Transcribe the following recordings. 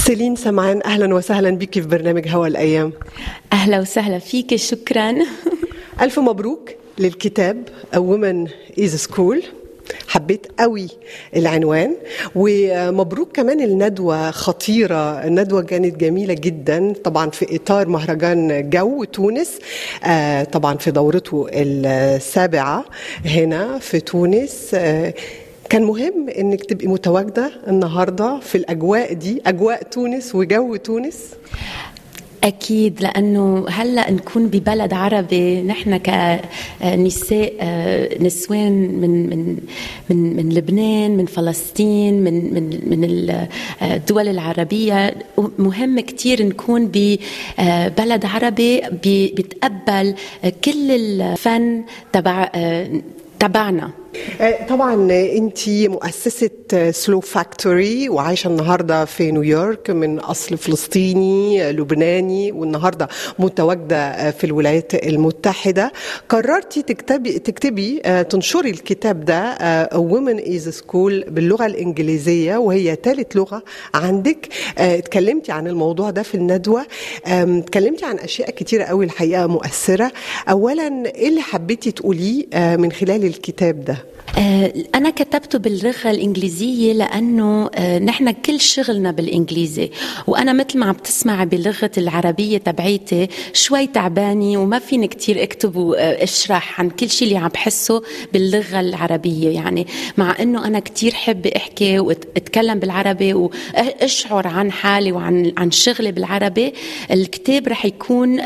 سيلين سمعان، أهلا وسهلا بك في برنامج هوا الأيام. أهلا وسهلا فيك، شكرا. ألف مبروك للكتاب A Woman is School. حبيت قوي العنوان، ومبروك كمان الندوة خطيرة. الندوة كانت جميلة جدا، طبعا في إطار مهرجان جو تونس، طبعا في دورته السابعة هنا في تونس. كان مهم انك تبقي متواجدة النهاردة في الأجواء دي، أجواء تونس وجو تونس. أكيد، لأنه هلأ نكون ببلد عربي، نحن كنساء نسوان من لبنان، من فلسطين، من الدول العربية، مهم كتير نكون ببلد عربي بيتقبل كل الفن تبعنا. طبعا انتي مؤسسة سلو فاكتوري وعايشة النهاردة في نيويورك، من أصل فلسطيني لبناني، والنهاردة متواجدة في الولايات المتحدة. قررتي تكتبي تنشري الكتاب ده A Woman is School باللغة الإنجليزية، وهي ثالث لغة عندك. اتكلمتي عن الموضوع ده في الندوة، اتكلمتي عن أشياء كتيرة قوي الحقيقة مؤثرة. أولا إيه اللي حبيتي تقوليه من خلال الكتاب ده؟ أنا كتبته باللغة الإنجليزية لأنه نحن كل شغلنا بالإنجليزي، وأنا مثل ما عم بتسمع باللغة العربية تبعيتي شوي تعباني، وما فيني كتير أكتب وأشرح عن كل شيء اللي عم بحسه باللغة العربية. يعني مع أنه أنا كتير حب أحكي وأتكلم بالعربي وأشعر عن حالي وعن شغلي بالعربي، الكتاب رح يكون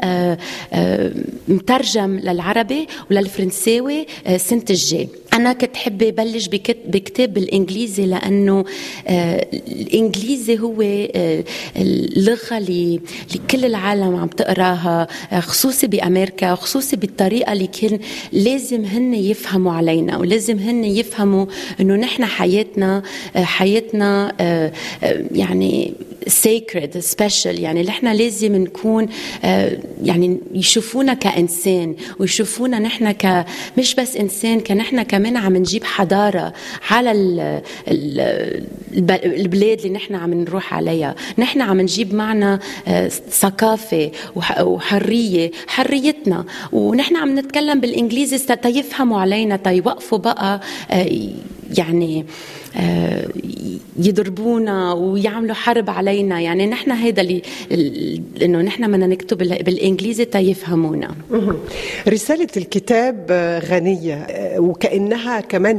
مترجم للعربي وللفرنساوي سنة الجاي. أنا كنت حابة بلش بكتاب بالإنجليزي، لأنه الإنجليزي هو اللغة اللي كل العالم عم تقراها، خصوصي بأمريكا، خصوصي بالطريقة اللي كان لازم هن يفهموا علينا، ولازم هن يفهموا إنه نحن حياتنا يعني sacred special، يعني نحن لازم نكون يعني يشوفونا كإنسان، ويشوفونا نحن مش بس إنسان، كنحن كمان عم نجيب حضارة على البلاد اللي نحن عم نروح عليها. نحن عم نجيب معنا ثقافة حريتنا، ونحن عم نتكلم بالإنجليزي تيفهموا علينا، تيوقفوا بقى يعني يضربونا ويعملوا حرب علينا. يعني نحن هيدا انه نحن بدنا نكتب بالانجليزي تيفهمونا. رسالة الكتاب غنية، وكأنها كمان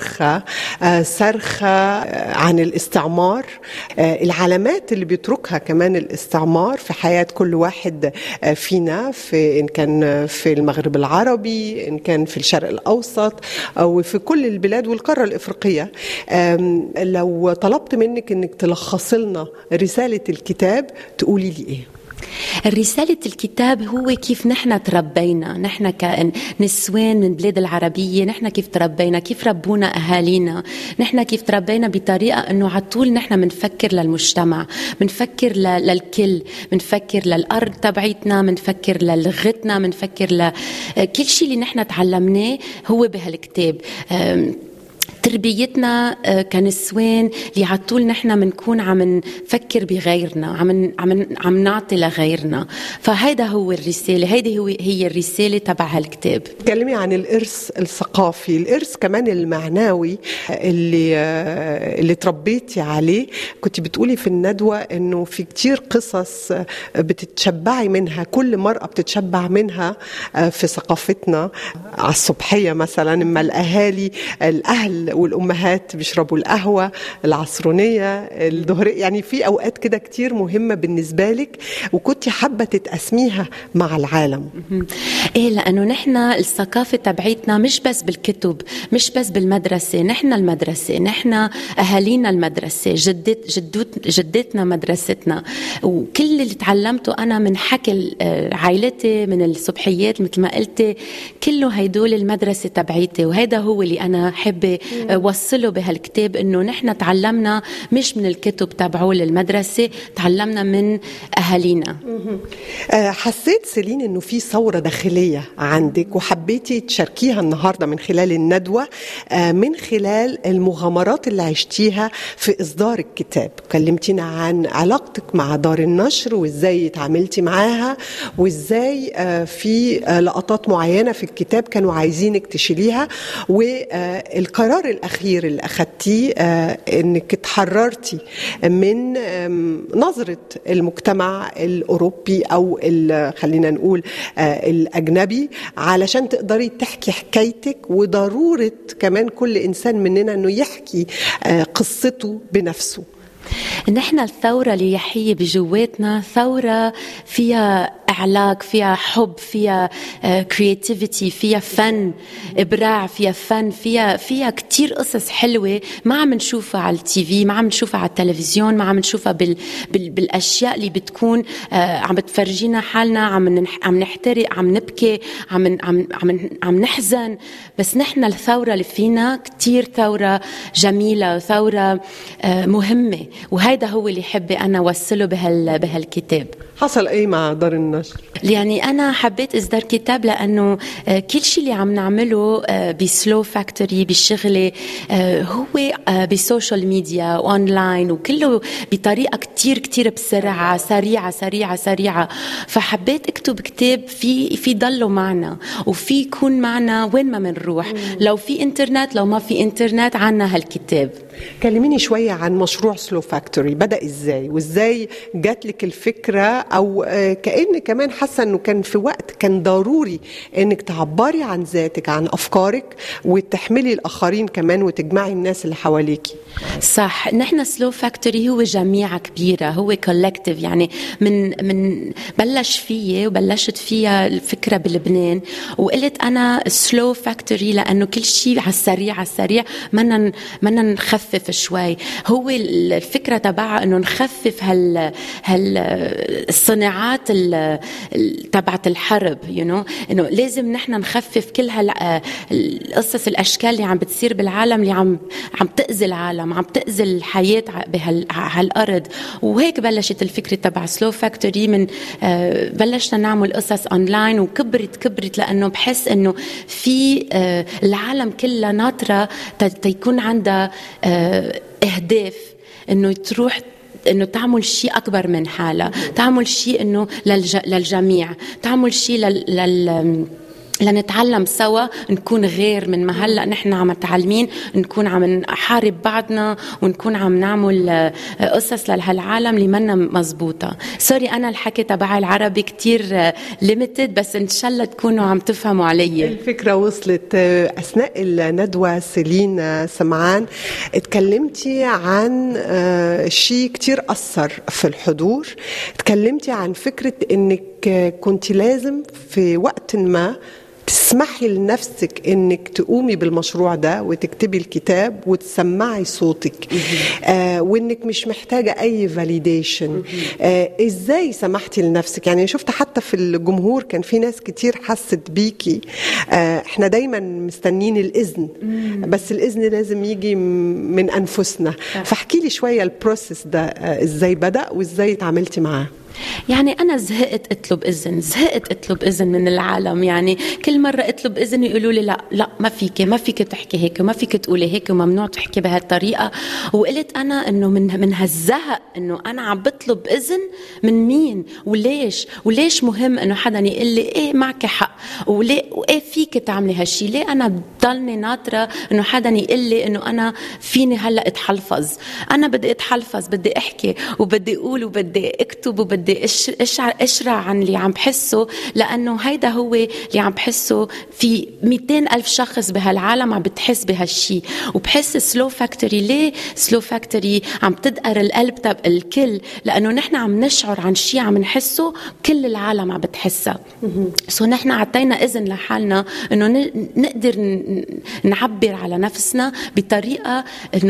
صرخة عن الاستعمار، العلامات اللي بيتركها كمان الاستعمار في حياة كل واحد فينا، إن كان في المغرب العربي، إن كان في الشرق الأوسط، أو في كل البلاد والقارة الإفريقية. لو طلبت منك انك تلخص لنا رسالة الكتاب تقولي لي ايه؟ رسالة الكتاب هو كيف نحن تربينا، نحن كنسوان من بلاد العربية، نحن كيف تربينا، كيف ربونا أهالينا، نحن كيف تربينا بطريقة أنه عطول نحن منفكر للمجتمع، منفكر للكل، منفكر للأرض تبعيتنا، منفكر للغتنا، منفكر لكل شيء اللي نحن تعلمناه هو بهالكتاب. تربيتنا كنسوان اللي عطول نحن منكون عم نفكر بغيرنا، عم نعطي لغيرنا. فهيدا هو الرسالة، هي الرسالة تبع هالكتاب. تكلمي عن الإرث الثقافي، الإرث كمان المعنوي اللي تربيتي عليه. كنت بتقولي في الندوة إنه في كتير قصص بتتشبعي منها، كل مرأة بتتشبع منها في ثقافتنا. على الصبحية مثلا، اما الأهل والأمهات بيشربوا القهوة العصرونية الظهرية، يعني في أوقات كده كتير مهمة بالنسبة لك، وكنت حابة تتقسميها مع العالم. إيه، لأنه نحن الثقافة تبعيتنا مش بس بالكتب، مش بس بالمدرسة، نحن المدرسة، نحن أهالينا المدرسة، جدتنا مدرستنا، وكل اللي تعلمته أنا من حكي عائلتي، من الصبحيات مثل ما قلتي، كله هيدول المدرسة تبعيتي. وهذا هو اللي أنا حابة وصله بهالكتاب انه نحن تعلمنا مش من الكتب تبعوه للمدرسة، تعلمنا من أهالينا. حسيت سيلين انه في ثورة داخلية عندك وحبيتي تشاركيها النهاردة من خلال الندوة، من خلال المغامرات اللي عشتيها في إصدار الكتاب. كلمتينا عن علاقتك مع دار النشر وإزاي تعاملتي معاها، وإزاي في لقطات معينة في الكتاب كانوا عايزينك تشيليها، والقرار الأخير اللي أخدتيه أنك تحررتي من نظرة المجتمع الأوروبي أو خلينا نقول الأجنبي، علشان تقدري تحكي حكايتك، وضرورة كمان كل إنسان مننا أنه يحكي قصته بنفسه. نحن الثورة اليحية بجواتنا ثورة فيها إعلاق، فيها حب، فيها creativity، فيها فن، إبراع، فيها فن، فيها كتير قصص حلوة ما عم نشوفها على التي في، ما عم نشوفها على التلفزيون، ما عم نشوفها بالأشياء اللي بتكون عم بتفرجينا حالنا عم نحترق، عم نبكي، عم نحزن. بس نحن الثورة اللي فينا كتير ثورة جميلة، ثورة مهمة، وهيدا هو اللي حبي أنا وصله بهالكتاب. حصل أي مع دار النشر؟ يعني أنا حبيت إصدار كتاب لأنه كل شيء اللي عم نعمله بسلو فاكتوري بالشغلة هو بسوشيال ميديا أونلاين، وكله بطريقة كتير بسرعة، سريعة. فحبيت أكتب كتاب في ضله معنا، وفي يكون معنا وين ما منروح، لو في إنترنت لو ما في إنترنت عنا هالكتاب. كلميني شوية عن مشروع سلو فاكتوري، بدأ إزاي وإزاي جات لك الفكرة، أو كأن كمان حاسة أنه كان في وقت كان ضروري أنك تعبري عن ذاتك، عن أفكارك، وتحملي الآخرين كمان، وتجمعي الناس اللي حواليكي. صح، نحن سلو فاكتوري هو جميعة كبيرة، هو كولكتيف. يعني من بلشت فيها الفكرة بلبنان، وقلت أنا سلو فاكتوري لأنه كل شيء على السريع منا نخفف شوي. هو الفكرة تبعها أنه نخفف الصناعات تبعت الحرب، إنه لازم نحن نخفف كل القصص، الأشكال اللي عم بتصير بالعالم، اللي عم تأذي العالم، عم تأذي الحياة بهالأرض. وهيك بلشت الفكرة تبع سلو فاكتوري. من بلشنا نعمل قصص أونلاين، وكبرت لأنه بحس إنه في العالم كلها ناطرة تيكون عندها أهداف، إنه تروح إنه تعمل شيء أكبر من حالها، تعمل شيء إنه للجميع، تعمل شيء لنتعلم سوا، نكون غير من ما هلأ نحن عم نتعلمين، نكون عم نحارب بعضنا، ونكون عم نعمل قصص لهالعالم اللي منا مزبوطة. سوري أنا الحكي تبع العربي كتير ليميتد، بس إن شاء الله تكونوا عم تفهموا علي. الفكرة وصلت. أثناء الندوة سيلين سمعان اتكلمتي عن شيء كتير أثر في الحضور، اتكلمتي عن فكرة إنك كنت لازم في وقت ما تسمحي لنفسك انك تقومي بالمشروع ده وتكتبي الكتاب وتسمعي صوتك، وانك مش محتاجة اي فاليديشن. ازاي سمحتي لنفسك؟ يعني شفت حتى في الجمهور كان في ناس كتير حست بيكي. احنا دايما مستنين الاذن، بس الاذن لازم يجي من انفسنا. فاحكي لي شوية البروسيس ده ازاي بدأ وازاي تعاملتي معاه. يعني أنا زهقت أطلب إذن من العالم. يعني كل مرة أطلب إذن يقولوا لي لا ما فيك تحكي هيك، وما فيك تقولي هيك، وممنوع تحكي بهالطريقة. وقلت أنا إنه من هالزهق إنه أنا عم بطلب إذن من مين وليش مهم إنه حدا يقول لي إيه معك حق، وإيه فيك تعملي هالشي. ليه أنا بضلني ناطرة إنه حدا يقول لي إنه أنا فيني هلأ أتحلفظ؟ أنا بدي أتحلفظ، بدي أحكي وبدي أقول وبدي أكتب وبدي اشرع عن اللي عم بحسه، لأنه هيدا هو اللي عم بحسه. في 200,000 شخص بهالعالم عم بتحس بهالشي، وبحس سلو فاكتوري. ليه سلو فاكتوري عم تدقر القلب تبع الكل؟ لأنه نحن عم نشعر عن شي عم نحسه كل العالم عم بتحسه. نحن عطينا إذن لحالنا إنه نقدر نعبر على نفسنا بطريقة إنه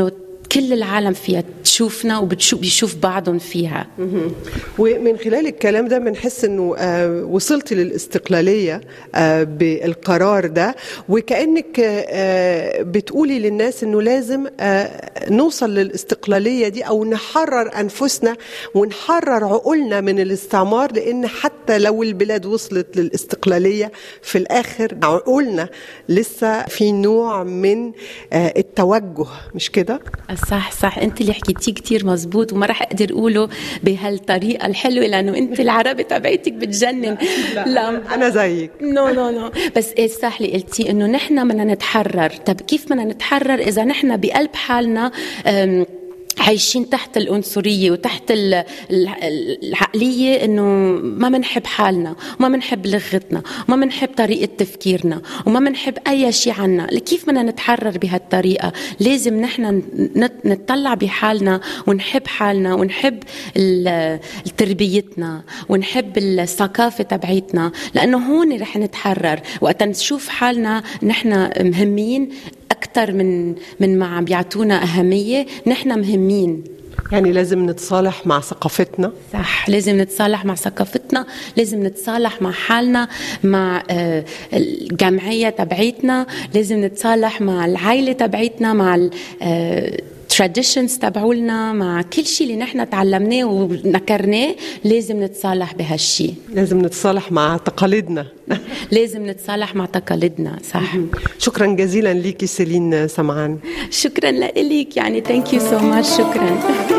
كل العالم فيها تشوفنا وبيشوف بعضهم فيها. ومن خلال الكلام ده بنحس انه وصلت للاستقلالية بالقرار ده، وكأنك بتقولي للناس انه لازم نوصل للاستقلالية دي او نحرر انفسنا ونحرر عقولنا من الاستعمار، لان حتى لو البلاد وصلت للاستقلالية في الاخر عقولنا لسه في نوع من التوجه، مش كده؟ صح انت اللي حكيتيه كتير مزبوط، وما رح اقدر اقوله بهالطريقه الحلوه لانه انت العربي تبعتك بتجنن. لا انا زيك. نو بس ايه صح اللي قلتي انه نحن بدنا نتحرر. طب كيف بدنا نتحرر اذا نحن بقلب حالنا عايشين تحت العنصرية وتحت العقلية إنه ما منحب حالنا وما منحب لغتنا وما منحب طريقة تفكيرنا وما منحب أي شيء عنا؟ كيف بدنا نتحرر بهالطريقة؟ لازم نحن نطلع بحالنا ونحب حالنا ونحب تربيتنا ونحب الثقافة تبعيتنا، لأنه هون رح نتحرر وقت نشوف حالنا نحن مهمين أكثر من ما عم بيعطونا أهمية. نحن مهمين، يعني لازم نتصالح مع ثقافتنا. صح، لازم نتصالح مع ثقافتنا، لازم نتصالح مع حالنا، مع الجمعية تبعيتنا، لازم نتصالح مع العائلة تبعيتنا، مع traditions تبعولنا، مع كل شيء اللي نحن تعلمناه ونكرناه. لازم نتصالح بهالشيء، لازم نتصالح مع تقاليدنا. لازم نتصالح مع تقاليدنا. صح. شكرا جزيلا ليكي سيلين سمعان. شكرا لك، يعني thank you so much. شكرا.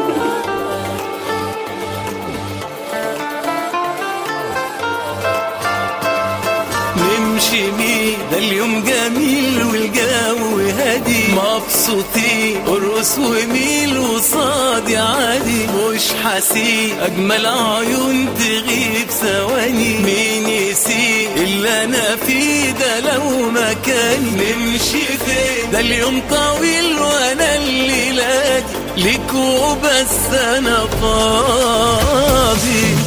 نمشي مين ده اليوم جميل والجو هادي، مبسوطين ارقص وميل وصادي عادي، مش حاسين اجمل عيون تغيب ثواني، مين يسيب اللي انا فيه ده لو مكاني؟ نمشي فين ده اليوم طويل وانا الليلة دي ليك وبس انا فاضي.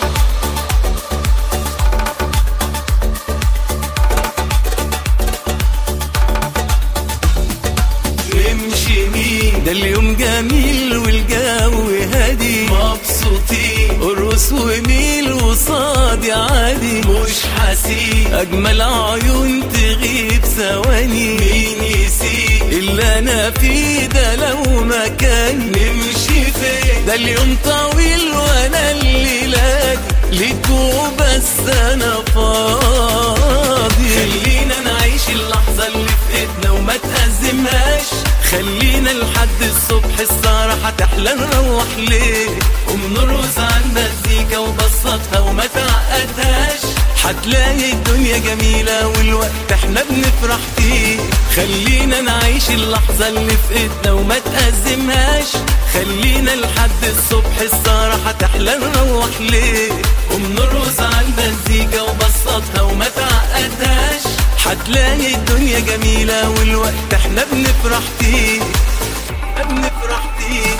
ده اليوم جميل والجو هادي، مبسوطين ارقص وميل وصادي عادي، مش حاسين اجمل عيون تغيب ثواني، مين يسيب اللي انا فيه ده لو مكاني؟ نمشي فين ده اليوم طويل وانا الليلة دي ليك وبس انا فاضي. خلينا نعيش اللحظة اللي في ايدنا وما تأزمهاش، خلينا لحد الصبح السهرة هتحلى نروح ليه، وبنرقص على المزيكا وبسطها وما تعقدهاش، هتلاقي الدنيا جميلة والوقت احنا بنفرح فيه. خلينا نعيش اللحظة اللي في ايدنا وما تأزمهاش، خلينا لحد الصبح السهرة هتحلى نروح ليه، وبنرقص على المزيكا وبسطها وما تعقدهاش، هتلاقي الدنيا جميلة والوقت احنا بنفرح فيه، بنفرح فيه.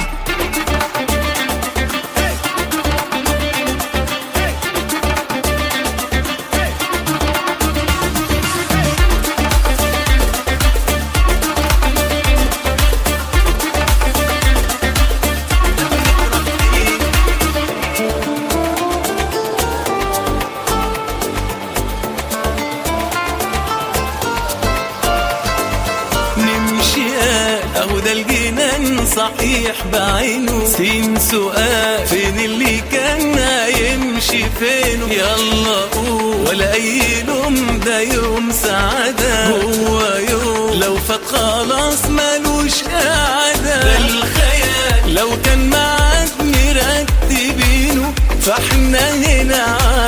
صحيح بعينه سين سؤال، فين اللي كان يمشي فينه؟ يلا قول ولا اي يوم ده يوم سعادة، هو يوم لو فات خلاص ملوش قعدة، ده الخيال لو كان معاد مرتبينه فاحنا هنا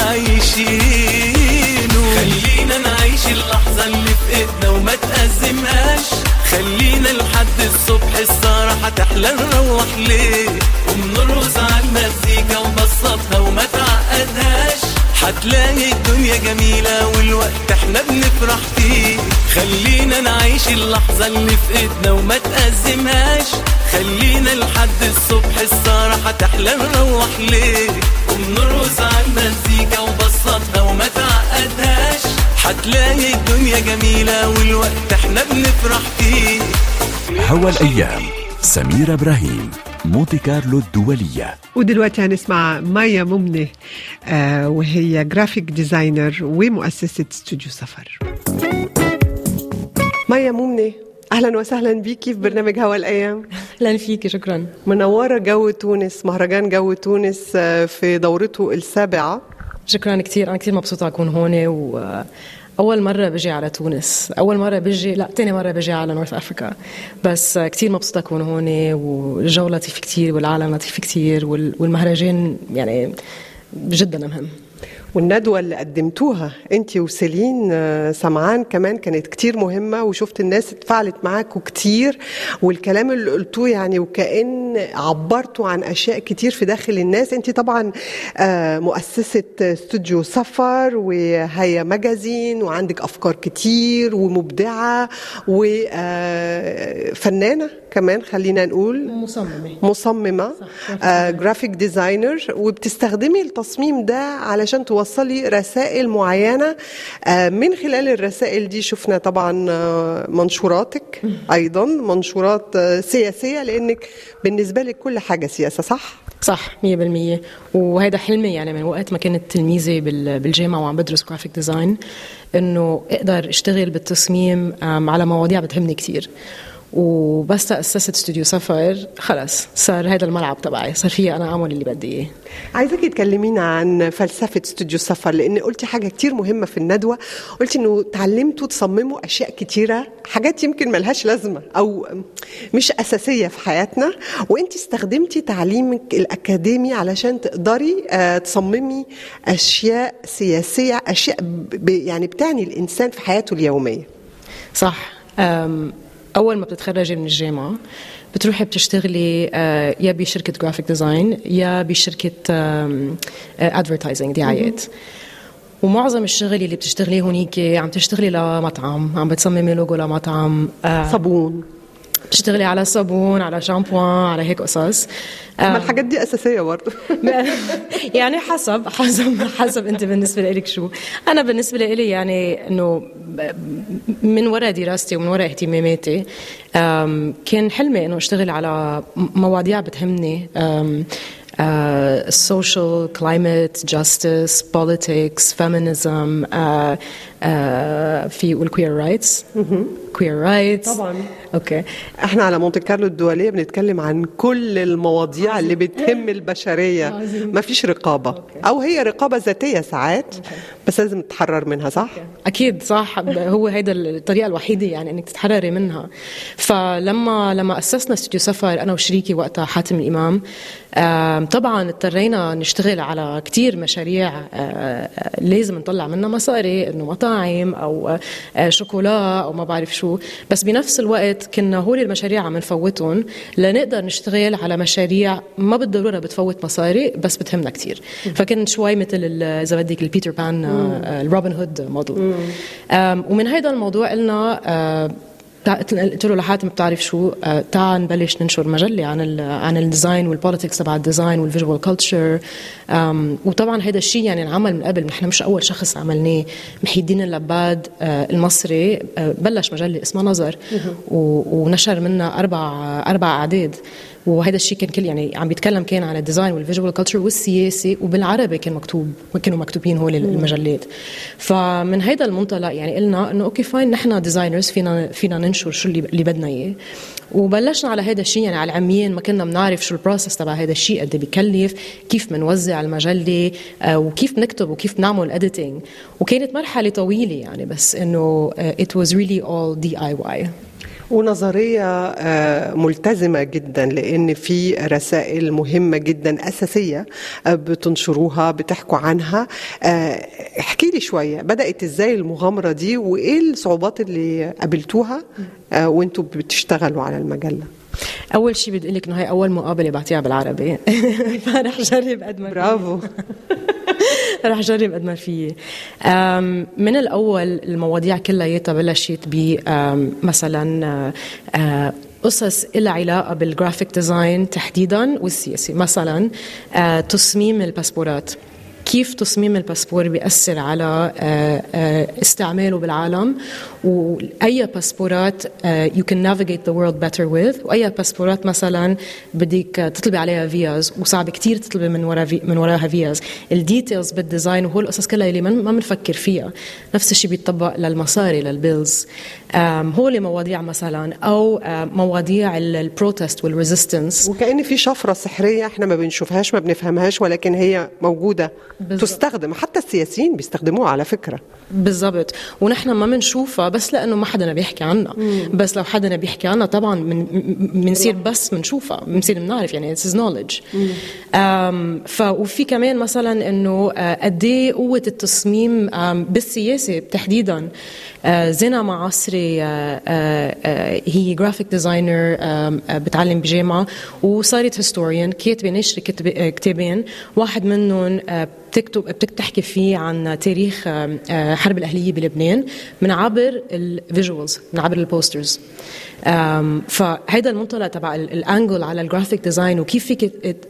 عايشينه. خلينا نعيش اللحظة اللي في ايدنا وما تأزمهاش، خلينا لحد الصبح السهرة هتحلى نروح ليه، وبنرقص على المزيكا وبسطها وما تعقدهاش، هتلاقي الدنيا جميلة والوقت احنا بنفرح فيه. خلينا نعيش اللحظة اللي في ايدنا وما تأزمهاش، خلينا لحد الصبح السهرة هتحلى نروح ليه، وبنرقص على المزيكا وبسطها وما تعقدهاش، هتلاقي الدنيا جميلة والوقت احنا بنفرح فيه. هوا الأيام سميرة إبراهيم، مونتي كارلو الدولية. ودلوقتي هنسمع مايا ممنة وهي جرافيك ديزاينر ومؤسسة استوديو سفر. مايا ممنة، أهلا وسهلا بيكي في برنامج هوا الأيام. أهلا فيكي، شكرا. منورة جو تونس، مهرجان جو تونس في دورته السابعة. شكرا كتير، أنا كتير مبسوطة أكون هون، وأول مرة بجي على تونس، أول مرة بجي، لا تاني مرة بجي على نورث أفريكا، بس كتير مبسوطة أكون هون، والجو لطيف كتير والعالم لطيف كتير، والمهرجان يعني جدا مهم. والندوة اللي قدمتوها انتي وسيلين سمعان كمان كانت كتير مهمة، وشفت الناس اتفاعلت معاكوا كتير، والكلام اللي قلتوه يعني وكأن عبرتوا عن أشياء كتير في داخل الناس. انتي طبعا مؤسسة استوديو سفر وهي ماجازين، وعندك أفكار كتير ومبدعة وفنانة كمان، خلينا نقول مصممة جرافيك ديزاينر، وبتستخدمي التصميم ده علشان توصلي رسائل معينة. من خلال الرسائل دي شفنا طبعا منشوراتك، أيضا منشورات سياسية، لأنك بالنسبة لك كل حاجة سياسة. صح 100%. وهذا حلمي يعني من وقت ما كنت تلميذة بالجامعة وعم بدرس جرافيك ديزاين، إنه أقدر أشتغل بالتصميم على مواضيع بتهمني كتير. وبس تأسست استوديو سفر خلاص صار هذا الملعب تبعي، صار فيه أنا أعمل اللي بدي إياه. عايزك تكلمينا عن فلسفة استوديو سفر، لأن قلتي حاجة كتير مهمة في الندوة، قلتي إنه تعلمتوا تصمموا أشياء كتيرة، حاجات يمكن ملهاش لازمة أو مش أساسية في حياتنا، وأنتي استخدمتي تعليمك الأكاديمي علشان تقدري تصممي أشياء سياسية، أشياء يعني بتعني الإنسان في حياته اليومية. صح. أول ما بتتخرجي من الجامعة بتروحي بتشتغلي يا بشركة جرافيك ديزاين يا بشركة ادفرتايزنج، دعايات. ومعظم الشغل اللي بتشتغليه هونيك عم تشتغلي لمطعم، عم بتصممي لوجو لمطعم، صابون، بتشتغلي على صابون، على شامبوان، على هيك قصص. ما الحاجات دي أساسية برضه. يعني حسب أنت بالنسبة لك شو. أنا بالنسبة لي يعني إنه من وراء دراستي ومن وراء اهتماماتي كان حلمي إنه أشتغل على مواضيع بتهمني، social, climate, justice, politics, feminism, في والqueer rights. queer rights طبعا. اوكي، احنا على مونتي كارلو الدولية بنتكلم عن كل المواضيع اللي بتهم البشرية. ما فيش رقابة او هي رقابة ذاتية ساعات، بس لازم تتحرر منها. صح اكيد صح. هو هيدا الطريقة الوحيدة يعني انك تتحرري منها. فلما اسسنا استوديو سفر انا وشريكي وقتها حاتم الامام، طبعا اضطرينا نشتغل على كتير مشاريع لازم نطلع منها مصاري، انه مطاعم او شوكولا او ما بعرف شو، بس بنفس الوقت كنا هول المشاريع عم نفوتهم لنقدر نشتغل على مشاريع ما بالضرورة بتفوت مصاري بس بتهمنا كتير. فكان شوي مثل اذا بدك البيتر بان، الروبن هود موديل. ومن هيدا الموضوع قلنا قلت له لحاتم بتعرف شو، تعال نبلش ننشر مجله عن الديزاين والبوليتكس تبع الديزاين والفيجوال كلتشر. وطبعا هذا الشيء يعني انعمل من قبل، نحن مش اول شخص عملناه. محي الدين اللباد المصري بلش مجله اسمها نظر، ونشر منها اربع اعداد. وهذا الشيء كان كل يعني عم بيتكلم كان عن الديزاين والفيجوال كلتشر والسياسي، وبالعربي كانوا مكتوبين هول المجلات. فمن هذا المنطلق يعني قلنا انه اوكي فاين، نحن ديزاينرز فينا ننشر شو اللي بدنا اياه. وبلشنا على هذا الشيء يعني على العميين، ما كنا بنعرف شو البروسس تبع هذا الشيء، قد بيكلف، كيف بنوزع المجله، وكيف نكتب وكيف نعمل اديتنج. وكانت مرحله طويله يعني، بس انه it was really all DIY. ونظرية ملتزمة جدا، لأن في رسائل مهمة جدا أساسية بتنشروها، بتحكوا عنها. احكي لي شوية، بدأت إزاي المغامرة دي، وإيه الصعوبات اللي قابلتوها وإنتوا بتشتغلوا على المجلة؟ أول شيء بدي لك إنه هاي أول مقابلة بعطيها بالعربي، فرح جرب قد ما برافو. رح جرب قد ما فيه. من الأول المواضيع كلها بلشت ب مثلا قصص إلها علاقة بالجرافيك ديزاين تحديدا والسياسي. مثلا تصميم الباسبورات، كيف تصميم الباسبور بيأثر على استعماله بالعالم، وأي باسبورات you can navigate the world better with، وأي باسبورات مثلا بدك تطلبي عليها فيز وصعب كتير تطلبي من وراها فيز. الديتيلز بالديزاين وهو القصص كلها اللي ما بنفكر فيها. نفس الشيء بيتطبق للمصاري للبيلز. هو اللي مواضيع مثلا أو مواضيع البروتست والريزيستنس، وكأن في شفرة سحرية احنا ما بنشوفهاش ما بنفهمهاش، ولكن هي موجودة تستخدم. حتى السياسيين بيستخدموها على فكرة. بالضبط. ونحن ما بنشوفها بس لأنه ما حدا بيحكي عنها. بس لو حدا بيحكي عنها طبعا بنصير بس بنشوفها، بنصير بنعرف يعني it's his knowledge. وفي كمان مثلا إنه قديه قوة التصميم بالسياسة تحديدا. زينة معصري هي جرافيك ديزاينر بتعلم بجامعة وصارت هيستوريان، كاتبة نشر كتابين، واحد منهم بتحكي فيه عن تاريخ حرب الأهلية بلبنان من عبر الفيجوالز، من عبر البوسترز. فهذا المنطلق تبع الانجل على الجرافيك ديزاين وكيف فيك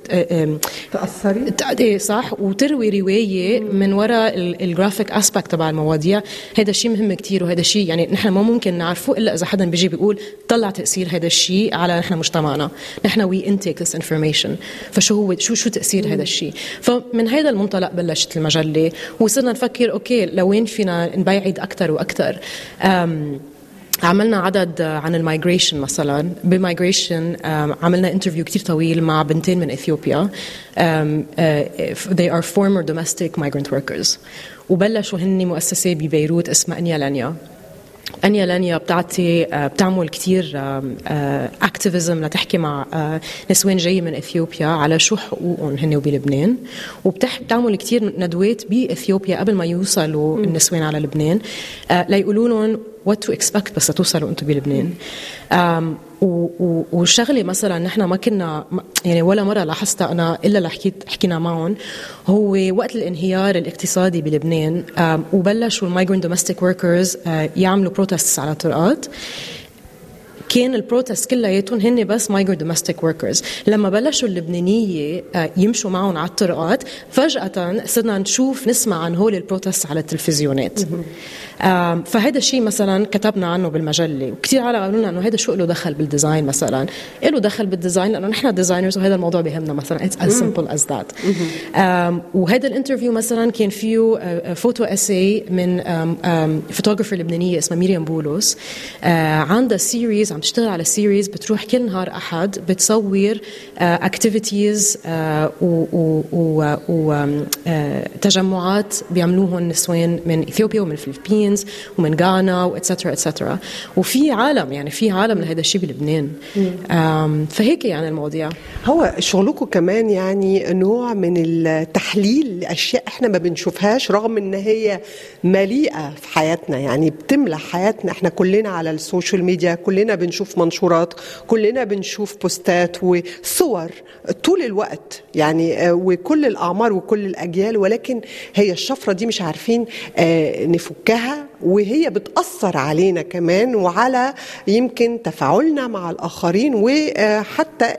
تأثري صح وتروي رواية من وراء الجرافيك اسبكت تبع المواضيع. هذا الشيء مهم كتير، وهذا الشيء يعني نحن ما ممكن نعرفه إلا إذا حدا بيجي بيقول طلع تأثير هذا الشيء على نحن مجتمعنا. نحن we intake this information. فشو هو شو تأثير هذا الشيء؟ فمن هذا المنطلق بلشت المجلة، وصرنا نفكر أوكي لوين فينا نبعد أكتر وأكتر. عملنا عدد عن المايجريشن مثلا. بمايجريشن عملنا انترفيو كتير طويل مع بنتين من إثيوبيا. They are former domestic migrant workers. وبلشوا هني مؤسسة ببيروت اسمها أنيا لانيا بتعمل كتير اكتيفيزم لتحكي مع نسوان جاي من إثيوبيا على شو حقوقهم هن وبلبنان، وبتعمل كتير ندوات بإثيوبيا قبل ما يوصلوا النسوان على لبنان ليقولوا لهم what to expect بس توصلوا أنتم بلبنان. وشغلي مثلا نحن ما كنا يعني ولا مرة لاحظتها أنا إلا حكينا معهم، هو وقت الانهيار الاقتصادي بلبنان وبلشوا المايجرنت دومستيك وركرز يعملوا بروتستس على الطرقات. كان البروتست كلياتهم هن بس migrant domestic workers. لما بلشوا اللبنانية يمشوا معهم على الطرقات فجأة صرنا نسمع عن هول البروتست على التلفزيونات. فهذا الشيء مثلا كتبنا عنه بالمجلة، وكتير عالم قالوا لنا انه هذا شو له دخل بالديزاين. مثلا له دخل بالديزاين لانه نحن ديزاينرز وهذا الموضوع بيهمنا مثلا. it's as simple as that. وهذا الانترفيو مثلا كان فيه فوتو اساي من فوتوغرافر لبنانية اسمها ميريام بولوس. عندها سيريز، عم تشتغل على سيريز بتروح كل نهار أحد بتصور اكتيفيتيز وتجمعات بيعملوهم نسوان من إثيوبيا ومن الفلبينز ومن غانا وإتسترا إتسترا. وفي عالم يعني في عالم لهذا الشيء بلبنان. فهيك يعني المواضيع. هو شغلكم كمان يعني نوع من التحليل لأشياء احنا ما بنشوفهاش رغم ان هي مليئة في حياتنا، يعني بتملى حياتنا. احنا كلنا على السوشيال ميديا، كلنا بنشوف منشورات، كلنا بنشوف بوستات وصور طول الوقت يعني، وكل الأعمار وكل الأجيال، ولكن هي الشفرة دي مش عارفين نفكها، وهي بتأثر علينا كمان وعلى يمكن تفاعلنا مع الآخرين وحتى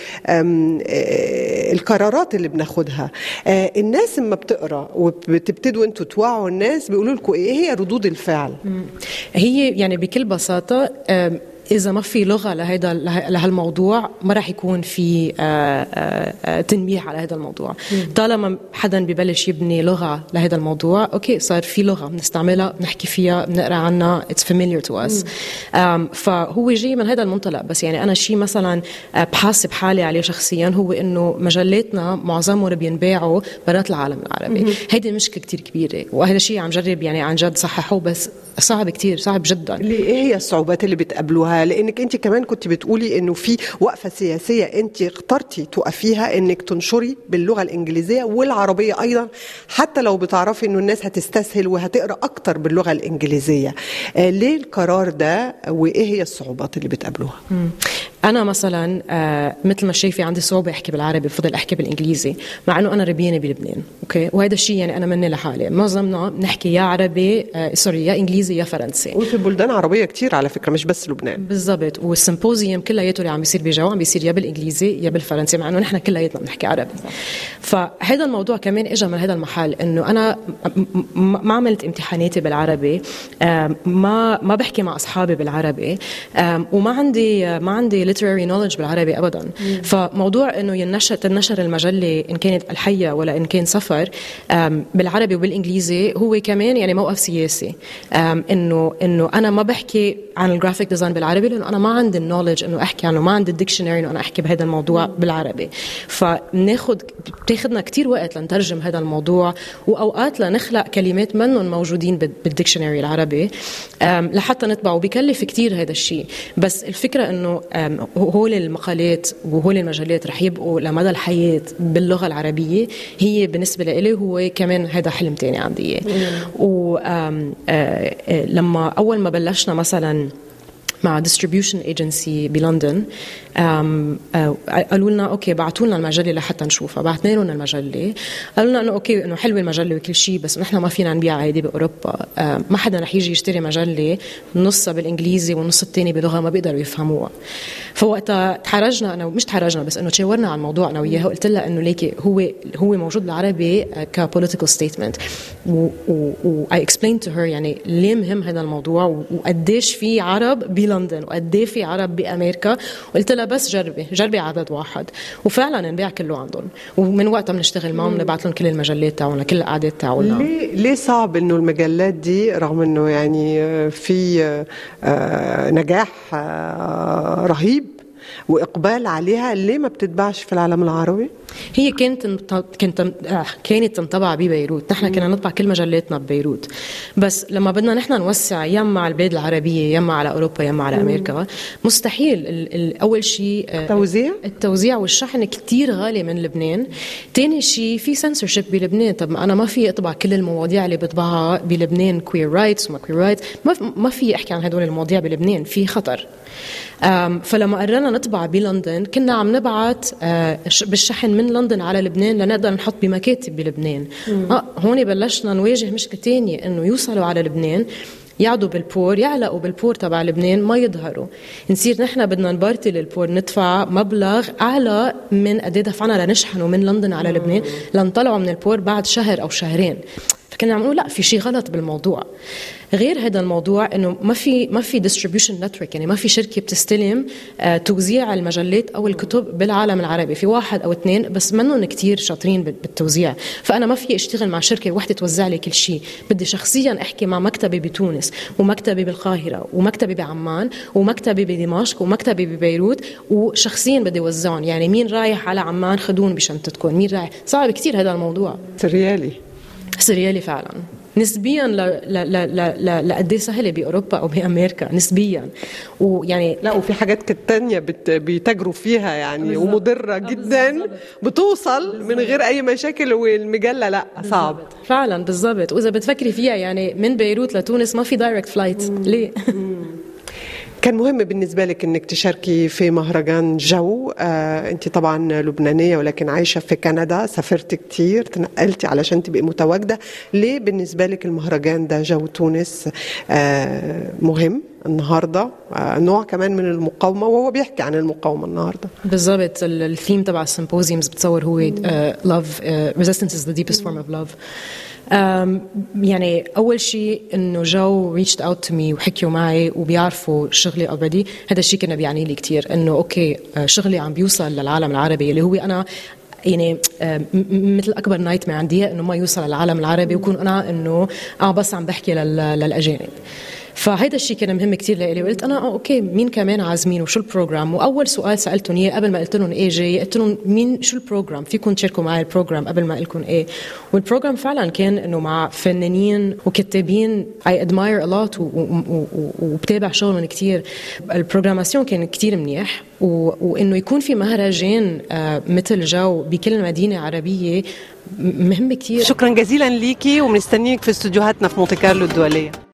القرارات اللي بناخدها. الناس لما بتقرأ وبتبتدوا انتوا توعوا الناس بيقولوا لكم ايه هي ردود الفعل؟ هي يعني بكل بساطة إذا ما في لغة لهالموضوع ما راح يكون في تنبيه على هذا الموضوع. طالما حدا ببلش يبني لغة لهذا الموضوع أوكي صار في لغة بنستعملها، بنحكي فيها، بنقرأ عنها، it's familiar to us. فهو جاي من هذا المنطلق. بس يعني أنا شيء مثلا بحاسب حالي عليه شخصيا هو إنه مجلاتنا معظمهم بينباعوا برات العالم العربي. هيدي مشكلة كتير كبيرة، وهذا الشيء عم جرب يعني عن جد صححه، بس صعب كتير، صعب جدا. ايه هي الصعوبات اللي بتقابلوها؟ لانك انت كمان كنت بتقولي انه في وقفة سياسية انت اخترتي توقفيها، انك تنشري باللغة الانجليزية والعربية ايضا، حتى لو بتعرفي انه الناس هتستسهل وهتقرأ اكتر باللغة الانجليزية. ليه القرار ده وايه هي الصعوبات اللي بتقابلوها؟ انا مثلا مثل ما شايفه عندي صعوبه احكي بالعربي، بفضل احكي بالانجليزي مع انه انا ربيانه بلبنان. اوكي، وهذا الشيء يعني انا مني لحالي، معظمنا بنحكي يا عربي سوري يا انجليزي يا فرنسي. وفي بلدان عربية كتير على فكرة، مش بس لبنان. بالضبط، والسيمبوزيوم كلياته اللي عم بيصير بجوا عم بيصير يا بالانجليزي يا بالفرنسي، مع انه نحن كلياتنا بنحكي عربي. فهذا الموضوع كمان اجى من هذا المحل، انه انا ما عملت امتحاناتي بالعربي، ما بحكي مع اصحابي بالعربي، وما عندي literary knowledge بالعربي ابدا. فموضوع انه تنشر المجله ان كانت الحيه ولا ان كان سفر بالعربي وبالانجليزي هو كمان يعني موقف سياسي. انه انا ما بحكي عن الجرافيك ديزاين بالعربي لانه انا ما عندي النولج انه احكي عنه، ما عندي الديكشنري انه انا احكي بهذا الموضوع بالعربي. بتاخذنا كتير وقت لنترجم هذا الموضوع، واوقات لنخلق كلمات منهم موجودين بالديكشنري العربي لحتى نطبعه، وبيكلف كتير هذا الشيء. بس الفكره انه هول المقالات وهول المجلات رح يبقوا لمدى الحياه باللغه العربيه، هي بالنسبه لي هو كمان هذا حلم تاني عندي. لما اول ما بلشنا مثلا مع distribution agency بلندن، قالوا لنا اوكي بعتوا لنا المجله لحتى نشوفها. بعثنا لهم المجله، قالوا لنا انه اوكي انه حلوه المجله وكل شيء، بس نحن ما فينا نبيع عادي باوروبا، ما حدا رح يجي يشتري مجله نصها بالانجليزي والنص الثاني بلغه ما بيقدروا يفهموها. فوقتها تحرجنا، انا مش تحرجنا بس انه تشاورنا على الموضوع انا وياها، قلت لها انه ليكي هو موجود بالعربي كبوليتيكال ستيتمنت، و I explained to her يعني ليه مهم هذا الموضوع، وقديش في عرب بلندن وقديه في عرب بامريكا. قلت لها بس جربي عدد واحد، وفعلا نبيع كله عندهم، ومن وقتها بنشتغل معهم، نبعث لهم كل المجلات تاعنا، كل القعدات تاعنا. ليه صعب انه المجلات دي رغم انه يعني في نجاح رهيب واقبال عليها، ليه ما بتتباعش في العالم العربي؟ هي كانت تنطبع ببيروت، نحن كنا نطبع كل مجلاتنا ببيروت، بس لما بدنا نحن نوسع يما على البلاد العربية يما على أوروبا يما على أمريكا مستحيل. أول شيء التوزيع والشحن كتير غالي من لبنان. تاني شيء في سنسورشيب بلبنان. طب أنا ما في أطبع كل المواضيع اللي بطبعها بلبنان، كوير رايتس وما كوير رايتس، ما في أحكي عن هدول المواضيع بلبنان، في خطر. فلما قررنا نطبع بلندن كنا عم نبعت بالشحن من لندن على لبنان لنقدر نحط بمكاتب بلبنان. هون بلشنا نواجه مشكلة تانية، انه يوصلوا على لبنان يعدوا بالبور، يعلقوا بالبور تبع لبنان، ما يظهروا. نصير نحن بدنا نبارتي للبور، ندفع مبلغ اعلى من قد دفعنا لنشحنوا من لندن على لبنان لنطلعوا من البور بعد شهر او شهرين. فكنا عم نقول لا، في شيء غلط بالموضوع. غير هذا الموضوع انه ما في ديستريبيوشن نتورك، يعني ما في شركه بتستلم توزيع المجلات او الكتب بالعالم العربي. في واحد او اثنين بس منهم كتير شاطرين بالتوزيع. فانا ما في اشتغل مع شركه وحده توزع لي كل شيء، بدي شخصيا احكي مع مكتبي بتونس ومكتبي بالقاهره ومكتبي بعمان ومكتبي بدمشق ومكتبي ببيروت، وشخصيا بدي اوزعهم. يعني مين رايح على عمان خدون بشنطتكم، مين رايح. صعب كتير هذا الموضوع، سريالي فعلا نسبيا لقد سهله باوروبا او بامريكا نسبيا. ويعني لا، وفي حاجات تانية بيتاجروا فيها يعني ومضره جدا بتوصل من غير اي مشاكل، والمجله لا صعب فعلا. بالضبط، واذا بتفكري فيها يعني من بيروت لتونس ما في دايركت فلايت. ليه؟ كان مهم بالنسبة لك أنك تشاركي في مهرجان جو. أنت طبعا لبنانية ولكن عايشة في كندا، سافرت كتير، تنقلتي علشان تبقي متواجدة. ليه بالنسبة لك المهرجان ده جو تونس مهم النهاردة؟ نوع كمان من المقاومة، وهو بيحكي عن المقاومة النهاردة. بالضبط، الثيم تبع السيمبوزيومز بتصور هو love, resistance is the deepest form of love. يعني أول شيء إنه جو reached out to me وحكيوا معي وبيعرفوا شغلي already. هذا الشيء كنا بيعني لي كتير، إنه أوكي شغلي عم بيوصل للعالم العربي اللي هو أنا يعني مثل أكبر نايت ما عندي إنه ما يوصل للعالم العربي وكون أنا إنه بس عم بحكي للأجانب. فهيدا الشيء كان مهم كتير لإلي. وقلت أنا أوكي مين كمان عازمين وشو البروجرام. وأول سؤال سألتهم إياه قبل ما قلت لهم إيه جاي، قلت لهم مين شو البروجرام، فيكم تشاركوا معي البروجرام قبل ما أقولكم إيه. والبروجرام فعلا كان إنه مع فنانين وكتابين I admire a lot وبتابع شغلهم كتير. البروجراماسيون كان كتير منيح، وإنه يكون في مهرجان مثل جو بكل مدينة عربية مهم كتير. شكرا جزيلا ليكي، ومنستنيك في استوديوهاتنا في مونتي كارلو الدولية.